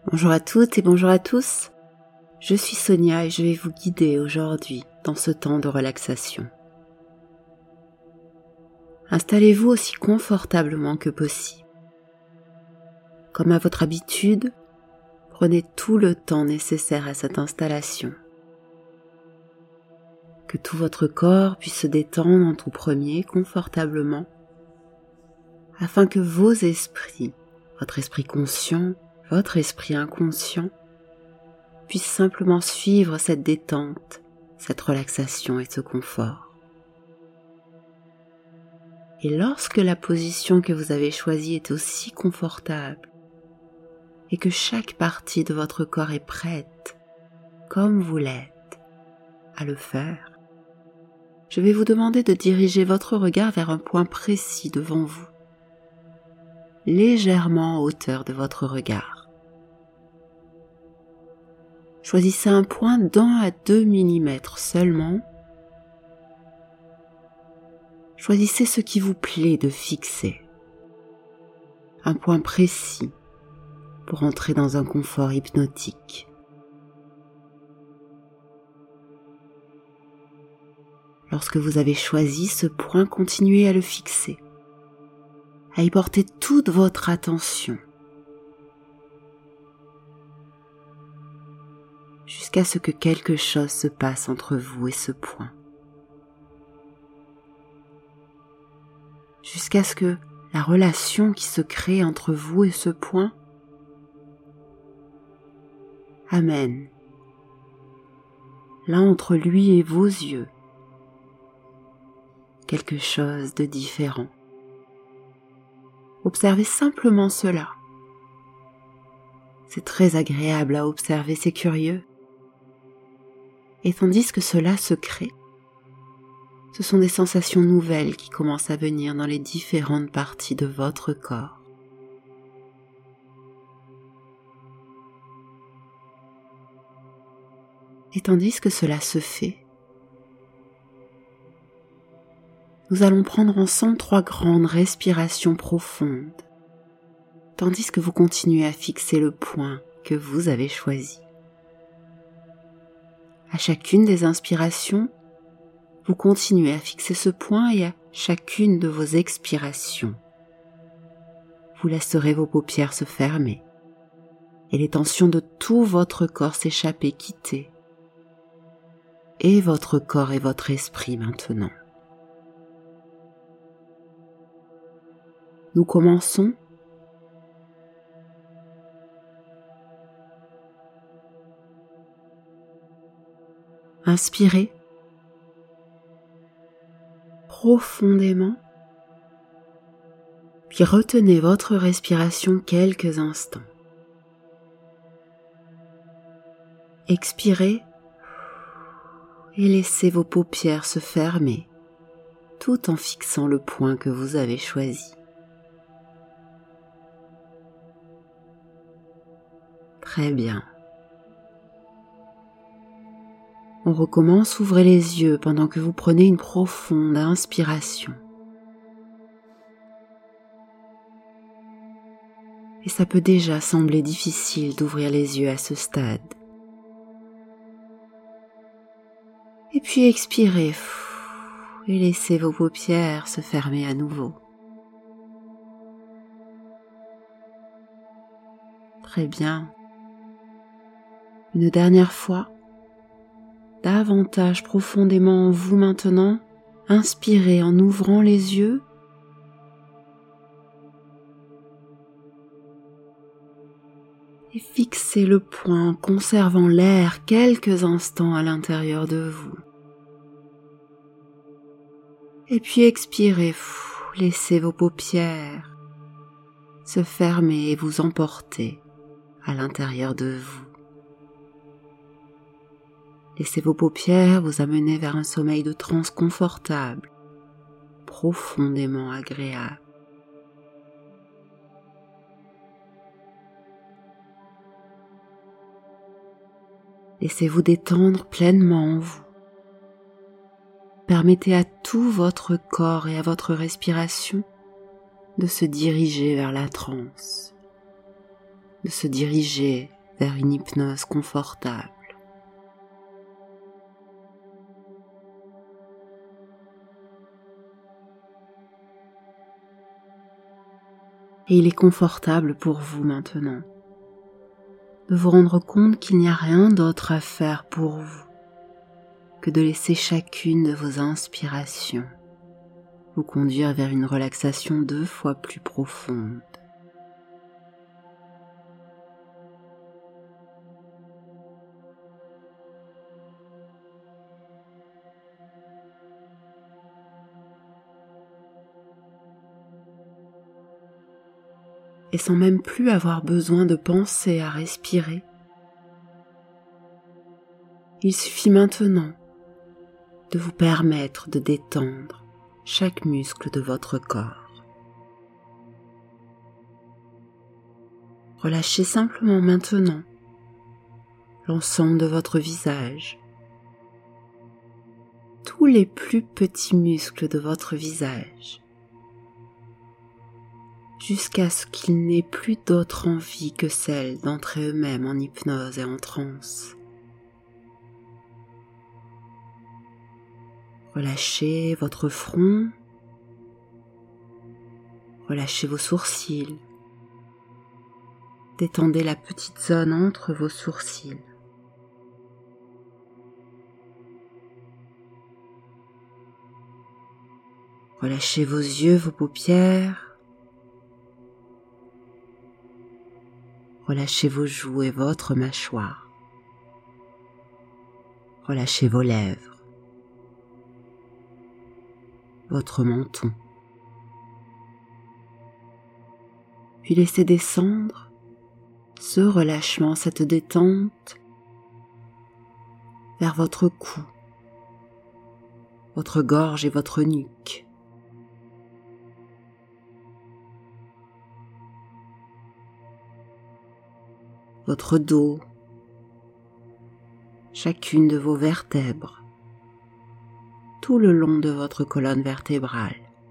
Bonjour à toutes et bonjour à tous, je suis Sonia et je vais vous guider aujourd'hui dans ce temps de relaxation. Installez-vous aussi confortablement que possible. Comme à votre habitude, prenez tout le temps nécessaire à cette installation. Que tout votre corps puisse se détendre en tout premier confortablement, afin que vos esprits, votre esprit conscient, votre esprit inconscient, puissent simplement suivre cette détente, cette relaxation et ce confort. Et lorsque la position que vous avez choisie est aussi confortable et que chaque partie de votre corps est prête, comme vous l'êtes, à le faire, je vais vous demander de diriger votre regard vers un point précis devant vous, légèrement en hauteur de votre regard. Choisissez un point d'1 à 2 mm seulement. Choisissez ce qui vous plaît de fixer. Un point précis pour entrer dans un confort hypnotique. Lorsque vous avez choisi ce point, continuez à le fixer, à y porter toute votre attention, jusqu'à ce que quelque chose se passe entre vous et ce point. Jusqu'à ce que la relation qui se crée entre vous et ce point amène, là entre lui et vos yeux, quelque chose de différent. Observez simplement cela. C'est très agréable à observer, c'est curieux. Et tandis que cela se crée, ce sont des sensations nouvelles qui commencent à venir dans les différentes parties de votre corps. Et tandis que cela se fait, nous allons prendre ensemble 3 grandes respirations profondes, tandis que vous continuez à fixer le point que vous avez choisi. À chacune des inspirations, vous continuez à fixer ce point et à chacune de vos expirations, vous laisserez vos paupières se fermer et les tensions de tout votre corps s'échapper, quitter, et votre corps et votre esprit maintenant. Nous commençons. Inspirez profondément, puis retenez votre respiration quelques instants. Expirez et laissez vos paupières se fermer tout en fixant le point que vous avez choisi. Très bien. On recommence, ouvrez les yeux pendant que vous prenez une profonde inspiration. Et ça peut déjà sembler difficile d'ouvrir les yeux à ce stade. Et puis expirez et laissez vos paupières se fermer à nouveau. Très bien. Une dernière fois. Davantage profondément en vous maintenant, inspirez en ouvrant les yeux et fixez le point en conservant l'air quelques instants à l'intérieur de vous. Et puis expirez, laissez vos paupières se fermer et vous emporter à l'intérieur de vous. Laissez vos paupières vous amener vers un sommeil de transe confortable, profondément agréable. Laissez-vous détendre pleinement en vous. Permettez à tout votre corps et à votre respiration de se diriger vers la transe, de se diriger vers une hypnose confortable. Et il est confortable pour vous maintenant de vous rendre compte qu'il n'y a rien d'autre à faire pour vous que de laisser chacune de vos inspirations vous conduire vers une relaxation 2 fois plus profonde. Et sans même plus avoir besoin de penser à respirer, il suffit maintenant de vous permettre de détendre chaque muscle de votre corps. Relâchez simplement maintenant l'ensemble de votre visage, tous les plus petits muscles de votre visage, jusqu'à ce qu'il n'ait plus d'autre envie que celle d'entrer eux-mêmes en hypnose et en transe. Relâchez votre front, relâchez vos sourcils, détendez la petite zone entre vos sourcils. Relâchez vos yeux, vos paupières, relâchez vos joues et votre mâchoire, relâchez vos lèvres, votre menton, puis laissez descendre ce relâchement, cette détente vers votre cou, votre gorge et votre nuque. Votre dos, chacune de vos vertèbres, tout le long de votre colonne vertébrale.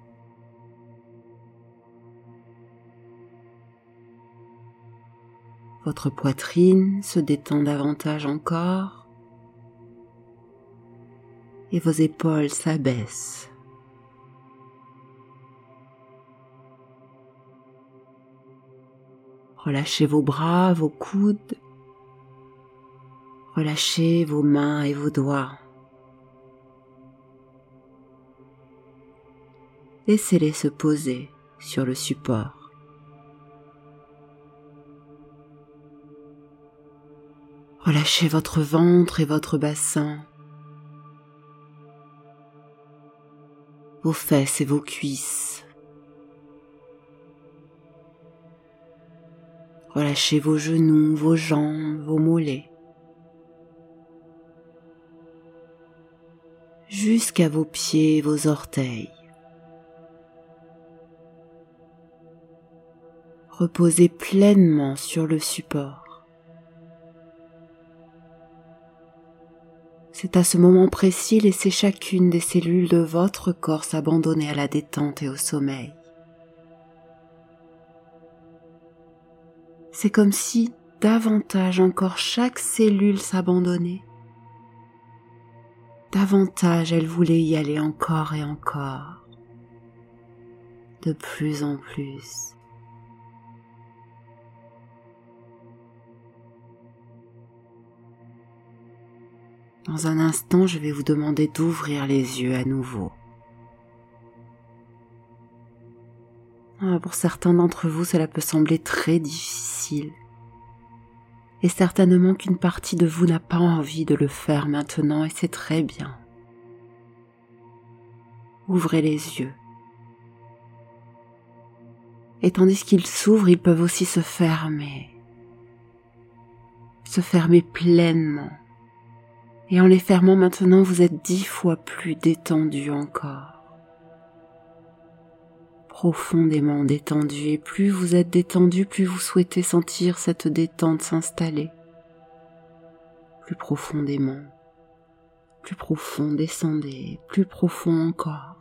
Votre poitrine se détend davantage encore et vos épaules s'abaissent. Relâchez vos bras, vos coudes, relâchez vos mains et vos doigts. Laissez-les se poser sur le support. Relâchez votre ventre et votre bassin, vos fesses et vos cuisses. Relâchez vos genoux, vos jambes, vos mollets, jusqu'à vos pieds et vos orteils. Reposez pleinement sur le support. C'est à ce moment précis, laissez chacune des cellules de votre corps s'abandonner à la détente et au sommeil. C'est comme si davantage encore chaque cellule s'abandonnait. Davantage elle voulait y aller encore et encore, de plus en plus. Dans un instant, je vais vous demander d'ouvrir les yeux à nouveau. Pour certains d'entre vous, cela peut sembler très difficile. Et certainement qu'une partie de vous n'a pas envie de le faire maintenant, et c'est très bien. Ouvrez les yeux. Et tandis qu'ils s'ouvrent, ils peuvent aussi se fermer pleinement. Et en les fermant maintenant, vous êtes 10 fois plus détendu encore. Profondément détendu, et plus vous êtes détendu, plus vous souhaitez sentir cette détente s'installer. Plus profondément, plus profond, descendez, plus profond encore.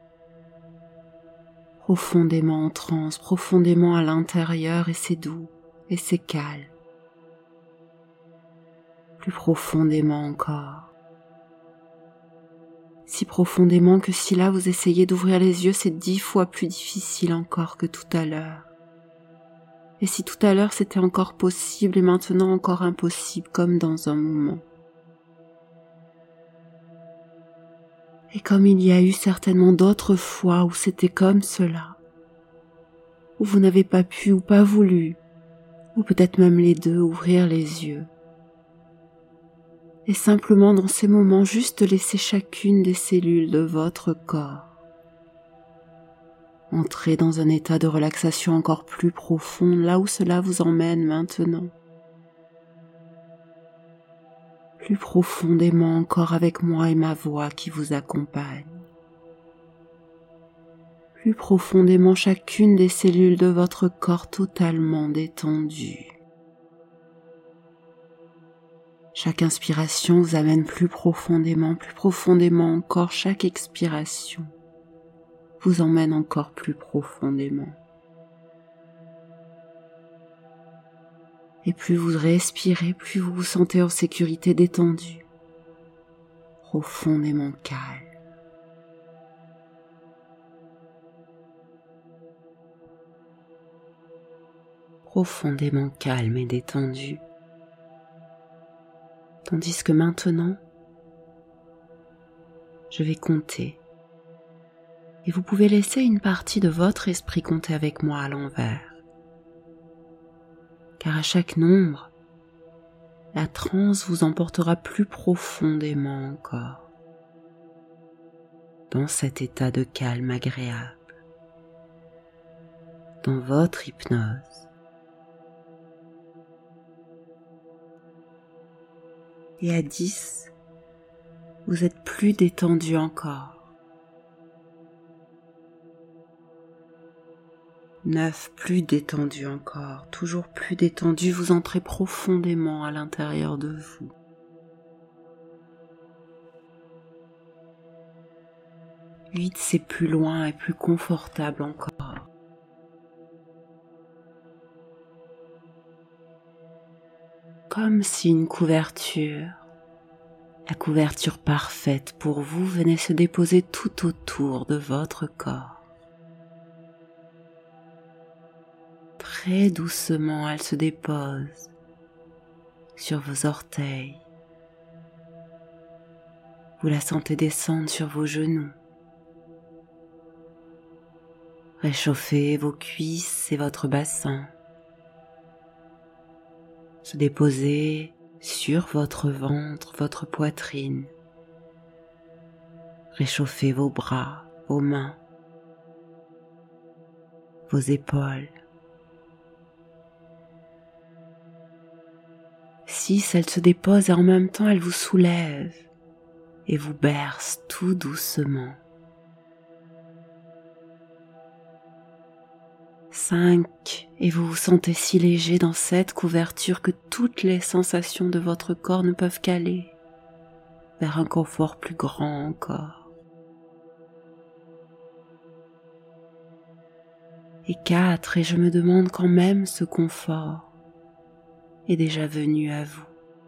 Profondément en transe, profondément à l'intérieur, et c'est doux, et c'est calme. plus profondément encore. Si profondément que si là vous essayez d'ouvrir les yeux, c'est 10 fois plus difficile encore que tout à l'heure. Et si tout à l'heure c'était encore possible et maintenant encore impossible, comme dans un moment. Et comme il y a eu certainement d'autres fois où c'était comme cela, où vous n'avez pas pu ou pas voulu, ou peut-être même les deux, ouvrir les yeux. Et simplement dans ces moments, juste laisser chacune des cellules de votre corps entrer dans un état de relaxation encore plus profond, là où cela vous emmène maintenant. Plus profondément encore avec moi et ma voix qui vous accompagne. Plus profondément chacune des cellules de votre corps totalement détendue. Chaque inspiration vous amène plus profondément encore. Chaque expiration vous emmène encore plus profondément. Et plus vous respirez, plus vous vous sentez en sécurité, détendu, profondément calme. Profondément calme et détendu. Tandis que maintenant, je vais compter. Et vous pouvez laisser une partie de votre esprit compter avec moi à l'envers. Car à chaque nombre, la transe vous emportera plus profondément encore dans cet état de calme agréable, dans votre hypnose. Et à 10, vous êtes plus détendu encore. 9, plus détendu encore, toujours plus détendu, vous entrez profondément à l'intérieur de vous. 8, c'est plus loin et plus confortable encore. 'Comme si une couverture, la couverture parfaite pour vous, venait se déposer tout autour de votre corps. Très doucement, elle se dépose sur vos orteils. Vous la sentez descendre sur vos genoux. Réchauffez vos cuisses et votre bassin. Se déposer sur votre ventre, votre poitrine. Réchauffez vos bras, vos mains, vos épaules. 6, elle se dépose et en même temps elle vous soulève et vous berce tout doucement. 5, et vous vous sentez si léger dans cette couverture que toutes les sensations de votre corps ne peuvent qu'aller vers un confort plus grand encore. Et 4, et je me demande quand même ce confort est déjà venu à vous.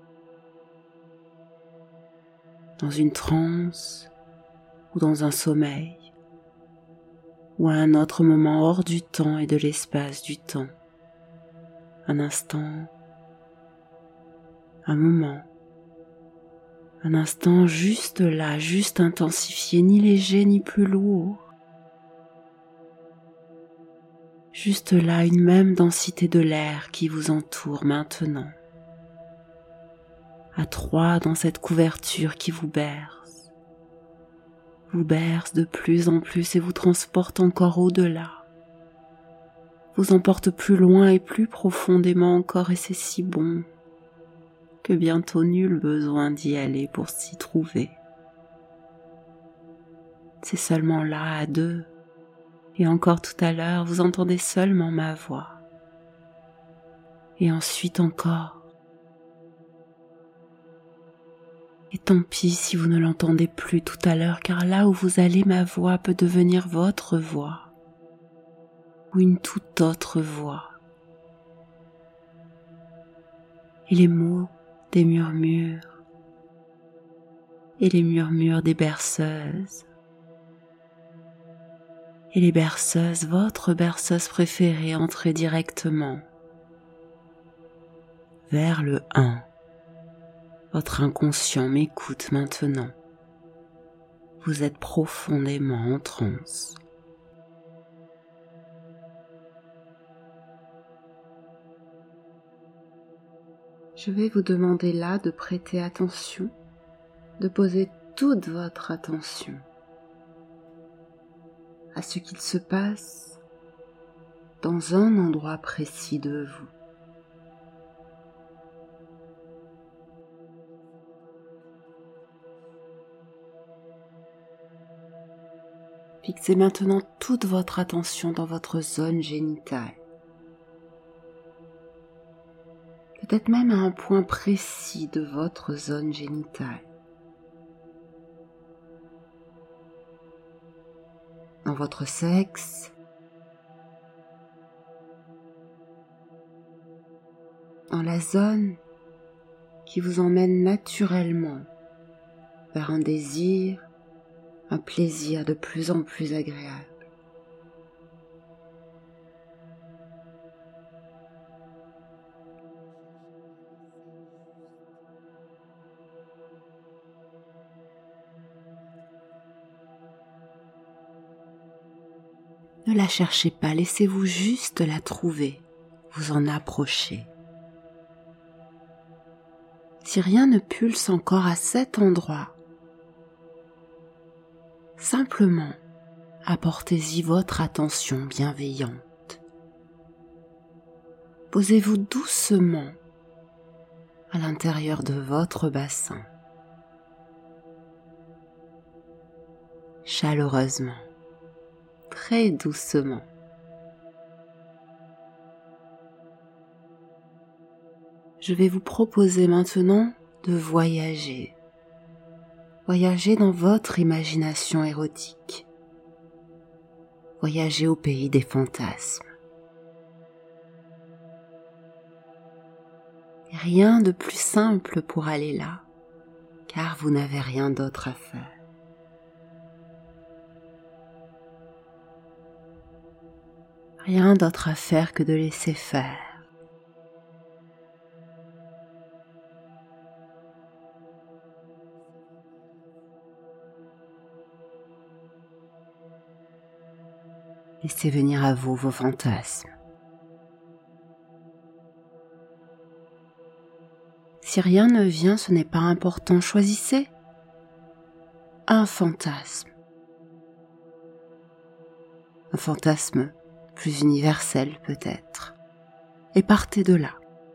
Dans une transe ou dans un sommeil ou à un autre moment hors du temps et de l'espace du temps. Un instant, un moment, un instant juste là, juste intensifié, ni léger ni plus lourd. Juste là, une même densité de l'air qui vous entoure maintenant. À 3 dans cette couverture qui vous berce de plus en plus et vous transporte encore au-delà. Vous emporte plus loin et plus profondément encore et c'est si bon que bientôt nul besoin d'y aller pour s'y trouver. C'est seulement là à 2. Et encore tout à l'heure, vous entendez seulement ma voix. Et ensuite encore. Et tant pis si vous ne l'entendez plus tout à l'heure, car là où vous allez, ma voix peut devenir votre voix. Ou une toute autre voix. Et les mots des murmures et les murmures des berceuses. Et les berceuses, votre berceuse préférée, entrez directement vers le 1. Votre inconscient m'écoute maintenant. Vous êtes profondément en transe. Je vais vous demander là de prêter attention, de poser toute votre attention à ce qu'il se passe dans un endroit précis de vous. Fixez maintenant toute votre attention dans votre zone génitale. Peut-être même à un point précis de votre zone génitale. Dans votre sexe, dans la zone qui vous emmène naturellement vers un désir, un plaisir de plus en plus agréable. Ne la cherchez pas, laissez-vous juste la trouver, vous en approchez. Si rien ne pulse encore à cet endroit, simplement apportez-y votre attention bienveillante. Posez-vous doucement à l'intérieur de votre bassin, chaleureusement, très doucement. Je vais vous proposer maintenant de voyager. Voyager dans votre imagination érotique. Voyager au pays des fantasmes. Rien de plus simple pour aller là, car vous n'avez rien d'autre à faire. Rien d'autre à faire que de laisser faire. Laissez venir à vous vos fantasmes. Si rien ne vient, ce n'est pas important. Choisissez un fantasme. Un fantasme plus universel peut-être. Et partez de là.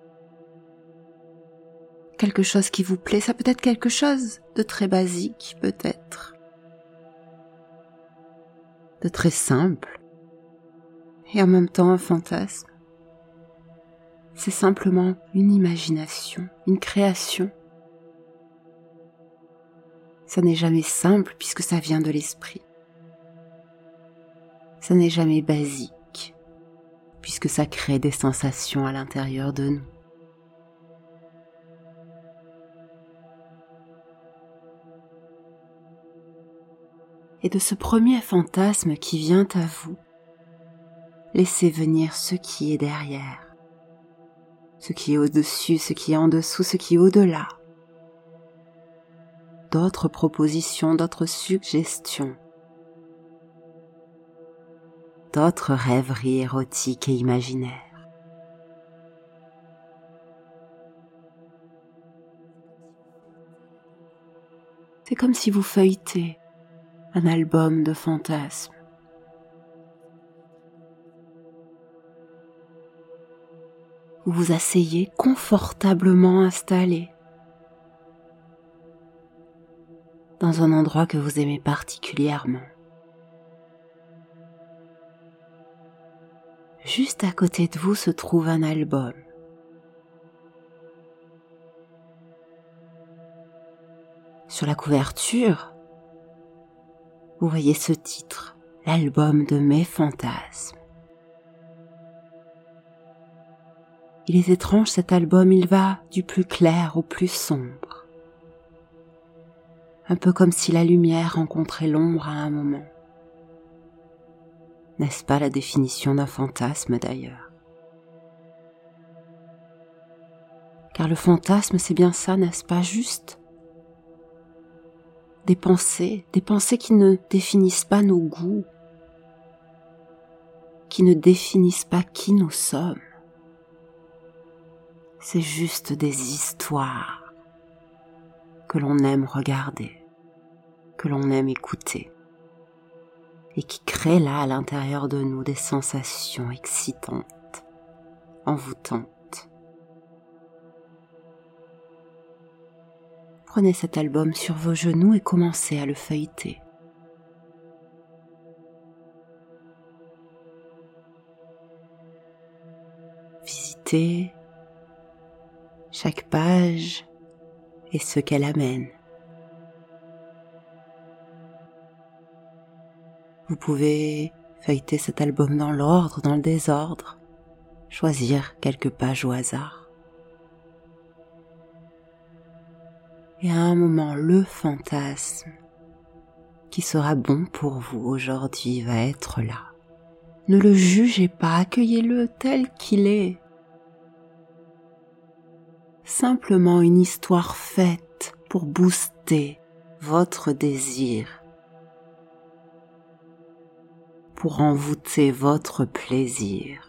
Quelque chose qui vous plaît, ça peut être quelque chose de très basique peut-être. De très simple. Et en même temps un fantasme. C'est simplement une imagination, une création. Ça n'est jamais simple puisque ça vient de l'esprit. Ça n'est jamais basique puisque ça crée des sensations à l'intérieur de nous. Et de ce premier fantasme qui vient à vous, laissez venir ce qui est derrière, ce qui est au-dessus, ce qui est en dessous, ce qui est au-delà. D'autres propositions, d'autres suggestions, d'autres rêveries érotiques et imaginaires. C'est comme si vous feuilletez un album de fantasmes. Vous vous asseyez confortablement installé dans un endroit que vous aimez particulièrement. Juste à côté de vous se trouve un album. Sur la couverture, vous voyez ce titre, l'album de mes fantasmes. Il est étrange cet album, il va du plus clair au plus sombre. Un peu comme si la lumière rencontrait l'ombre à un moment. N'est-ce pas la définition d'un fantasme d'ailleurs? Car le fantasme, c'est bien ça, n'est-ce pas? Juste des pensées qui ne définissent pas nos goûts, qui ne définissent pas qui nous sommes. C'est juste des histoires que l'on aime regarder, que l'on aime écouter, et qui créent là à l'intérieur de nous des sensations excitantes, envoûtantes. Prenez cet album sur vos genoux et commencez à le feuilleter. Visitez chaque page et ce qu'elle amène. Vous pouvez feuilleter cet album dans l'ordre, dans le désordre, choisir quelques pages au hasard. Et à un moment, le fantasme qui sera bon pour vous aujourd'hui va être là. Ne le jugez pas, accueillez-le tel qu'il est. Simplement une histoire faite pour booster votre désir, pour envoûter votre plaisir.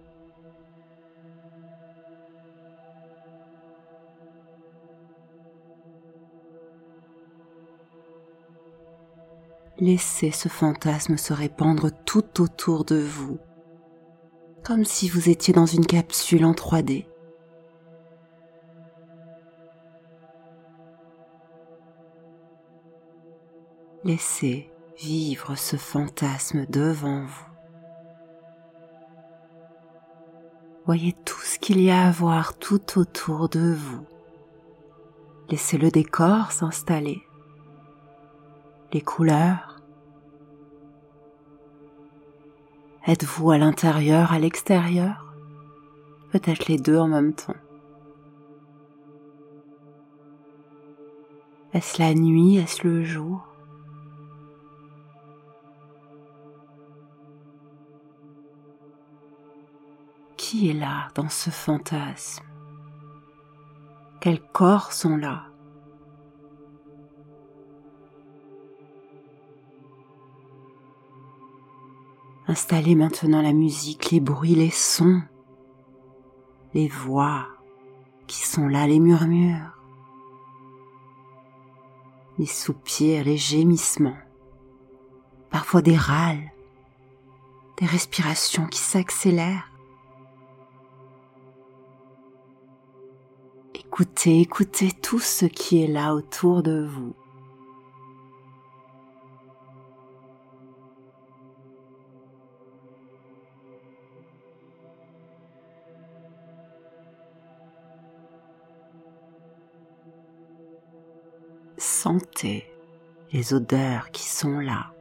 Laissez ce fantasme se répandre tout autour de vous, comme si vous étiez dans une capsule en 3D. Laissez vivre ce fantasme devant vous. Voyez tout ce qu'il y a à voir tout autour de vous. Laissez le décor s'installer, les couleurs. Êtes-vous à l'intérieur, à l'extérieur? Peut-être les deux en même temps. Est-ce la nuit? Est-ce le jour? Qui est là dans ce fantasme? Quels corps sont là? Installez maintenant la musique, les bruits, les sons, les voix qui sont là, les murmures, les soupirs, les gémissements, parfois des râles, des respirations qui s'accélèrent. Écoutez tout ce qui est là autour de vous. Sentez les odeurs qui sont là,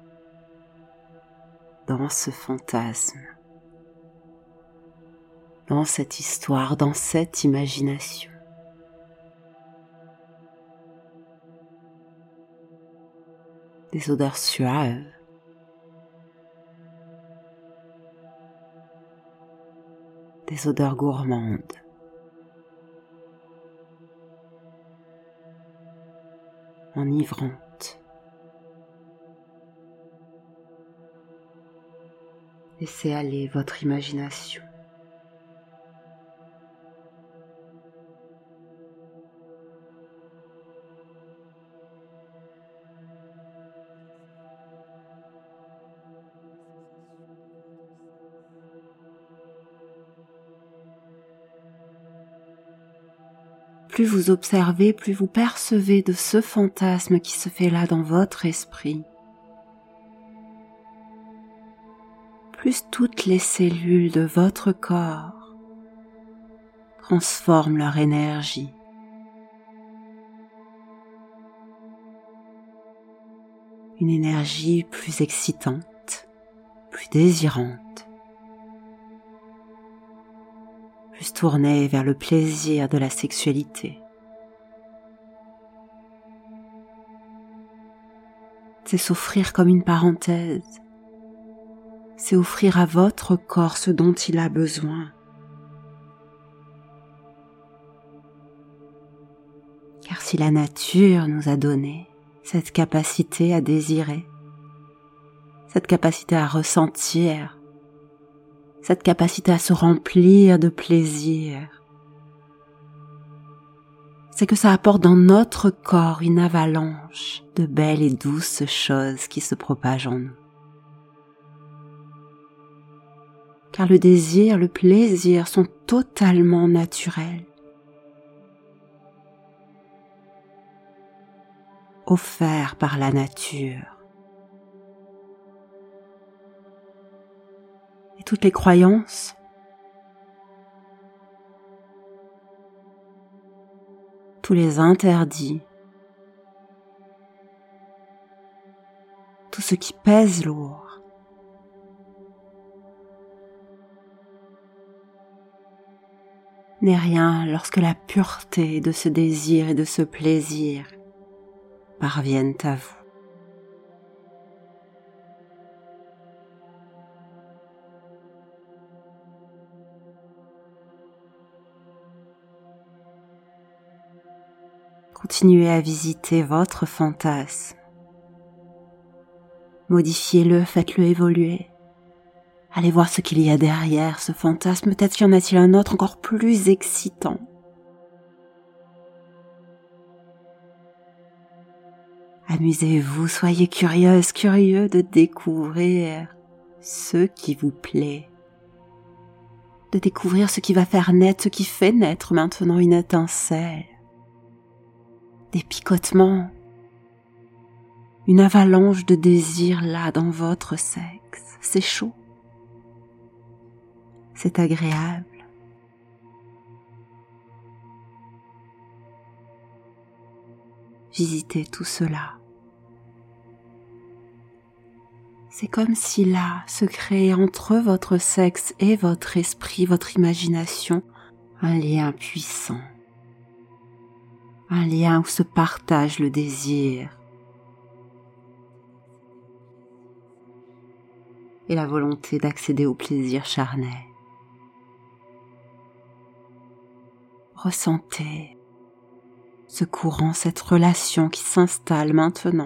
dans ce fantasme, dans cette histoire, dans cette imagination. Des odeurs suaves, des odeurs gourmandes, enivrantes. Laissez aller votre imagination. Plus vous observez, plus vous percevez de ce fantasme qui se fait là dans votre esprit. Plus toutes les cellules de votre corps transforment leur énergie. Une énergie plus excitante, plus désirante, plus tourné vers le plaisir de la sexualité. C'est s'offrir comme une parenthèse, c'est offrir à votre corps ce dont il a besoin. Car si la nature nous a donné cette capacité à désirer, cette capacité à ressentir, cette capacité à se remplir de plaisir, c'est que ça apporte dans notre corps une avalanche de belles et douces choses qui se propagent en nous. Car le désir, le plaisir sont totalement naturels, offerts par la nature. Et toutes les croyances, tous les interdits, tout ce qui pèse lourd, n'est rien lorsque la pureté de ce désir et de ce plaisir parviennent à vous. Continuez à visiter votre fantasme. Modifiez-le, faites-le évoluer. Allez voir ce qu'il y a derrière ce fantasme. Peut-être y en a-t-il un autre encore plus excitant. Amusez-vous, soyez curieuse, curieux de découvrir ce qui vous plaît. De découvrir ce qui va faire naître, ce qui fait naître maintenant une étincelle. Des picotements, une avalanche de désir là dans votre sexe. C'est chaud, c'est agréable. Visitez tout cela. C'est comme si là se créait entre votre sexe et votre esprit, votre imagination, un lien puissant. Un lien où se partage le désir et la volonté d'accéder au plaisir charnel. Ressentez ce courant, cette relation qui s'installe maintenant.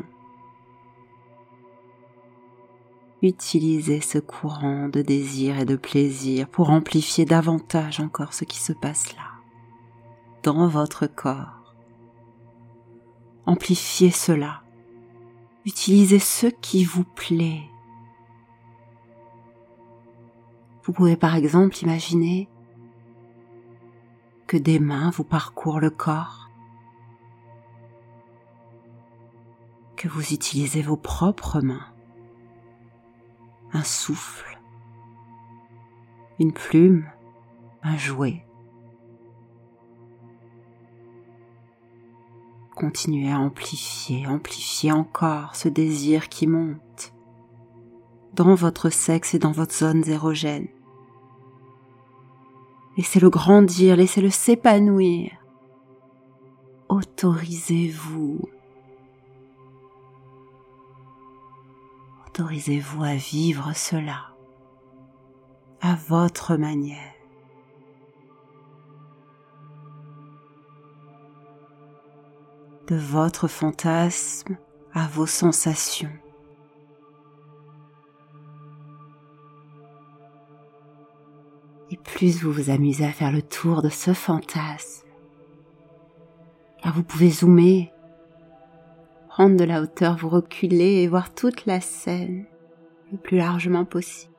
Utilisez ce courant de désir et de plaisir pour amplifier davantage encore ce qui se passe là, dans votre corps. Amplifiez cela. Utilisez ce qui vous plaît. Vous pouvez par exemple imaginer que des mains vous parcourent le corps, que vous utilisez vos propres mains, un souffle, une plume, un jouet. Continuez à amplifier encore ce désir qui monte dans votre sexe et dans votre zone érogène. Laissez-le grandir, laissez-le s'épanouir. Autorisez-vous à vivre cela à votre manière. De votre fantasme à vos sensations. Et plus vous vous amusez à faire le tour de ce fantasme, car vous pouvez zoomer, prendre de la hauteur, vous reculer et voir toute la scène le plus largement possible.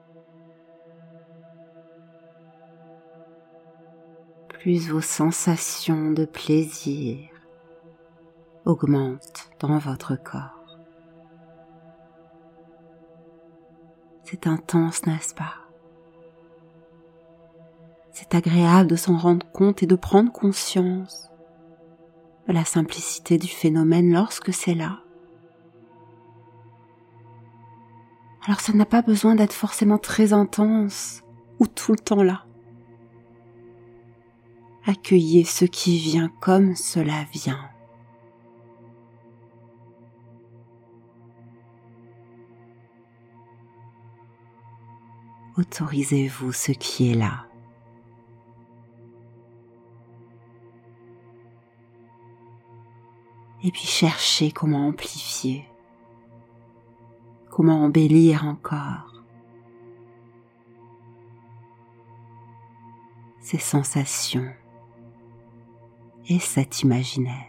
Plus vos sensations de plaisir augmente dans votre corps. C'est intense, n'est-ce pas? C'est agréable de s'en rendre compte et de prendre conscience de la simplicité du phénomène lorsque c'est là. Alors ça n'a pas besoin d'être forcément très intense ou tout le temps là. Accueillez ce qui vient comme cela vient. Autorisez-vous ce qui est là. Et puis cherchez comment amplifier, comment embellir encore ces sensations et cet imaginaire.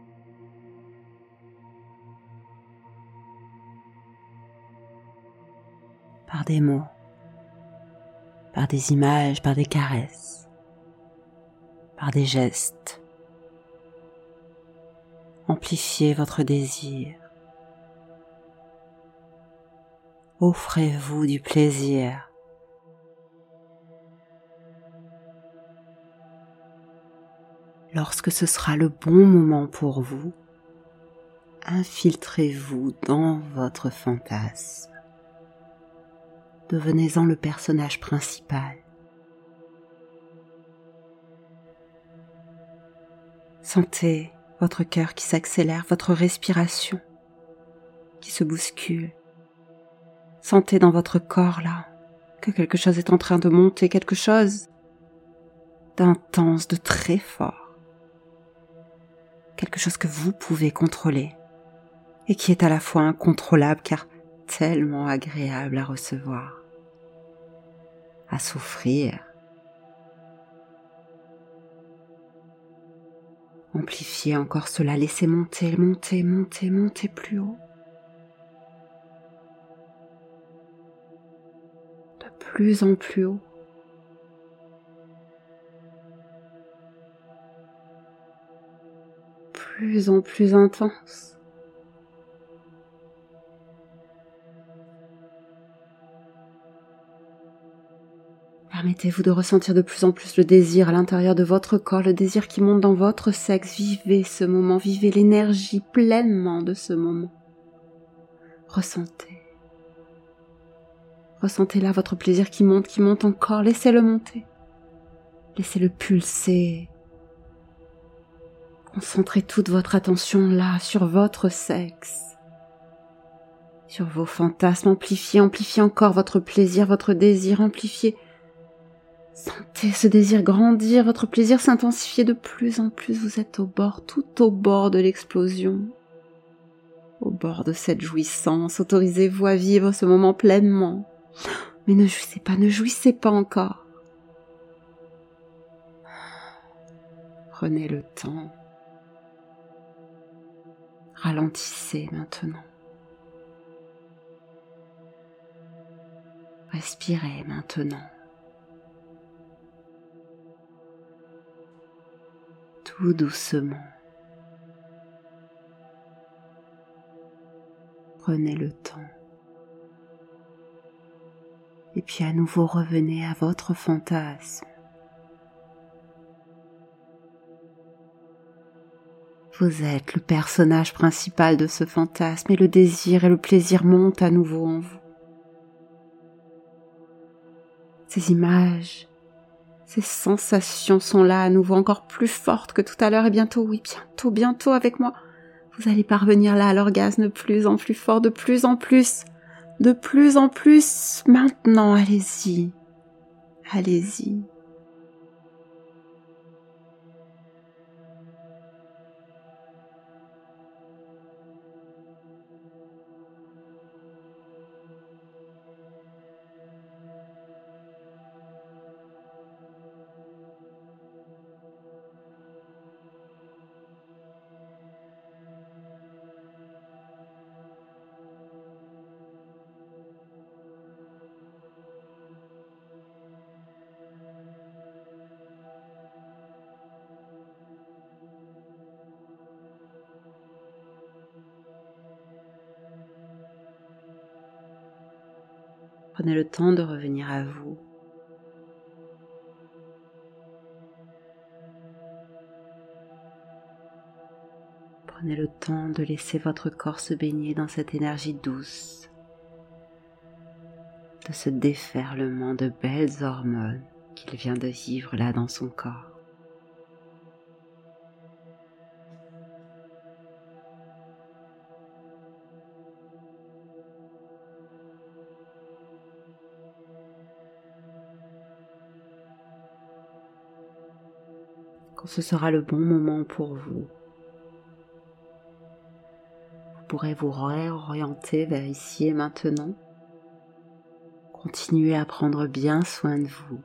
Par des mots, par des images, par des caresses, par des gestes. Amplifiez votre désir. Offrez-vous du plaisir. Lorsque ce sera le bon moment pour vous, infiltrez-vous dans votre fantasme. Devenez-en le personnage principal. Sentez votre cœur qui s'accélère, votre respiration qui se bouscule. Sentez dans votre corps là que quelque chose est en train de monter, quelque chose d'intense, de très fort. Quelque chose que vous pouvez contrôler et qui est à la fois incontrôlable car tellement agréable à recevoir, à souffrir. Amplifiez encore cela, laissez monter, monter, monter, monter plus haut. De plus en plus haut. Plus en plus intense. Permettez-vous de ressentir de plus en plus le désir à l'intérieur de votre corps, le désir qui monte dans votre sexe. Vivez ce moment, vivez l'énergie pleinement de ce moment. Ressentez. Ressentez là votre plaisir qui monte encore. Laissez-le monter. Laissez-le pulser. Concentrez toute votre attention là, sur votre sexe. Sur vos fantasmes. Amplifiez encore votre plaisir, votre désir. Amplifiez. Sentez ce désir grandir, votre plaisir s'intensifier de plus en plus. Vous êtes au bord, tout au bord de l'explosion. Au bord de cette jouissance. Autorisez-vous à vivre ce moment pleinement. Mais ne jouissez pas encore. Prenez le temps. Ralentissez maintenant. Respirez maintenant. Tout doucement. Prenez le temps. Et puis à nouveau revenez à votre fantasme. Vous êtes le personnage principal de ce fantasme et le désir et le plaisir montent à nouveau en vous. Ces images, ces sensations sont là à nouveau encore plus fortes que tout à l'heure et bientôt, oui, bientôt avec moi, vous allez parvenir là à l'orgasme de plus en plus fort, de plus en plus. Maintenant, allez-y. Prenez le temps de revenir à vous. Prenez le temps de laisser votre corps se baigner dans cette énergie douce, de ce déferlement de belles hormones qu'il vient de vivre là dans son corps. quand ce sera le bon moment pour vous. Vous pourrez vous réorienter vers ici et maintenant. Continuez à prendre bien soin de vous.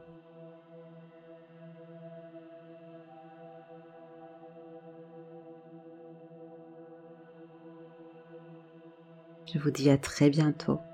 Je vous dis à très bientôt.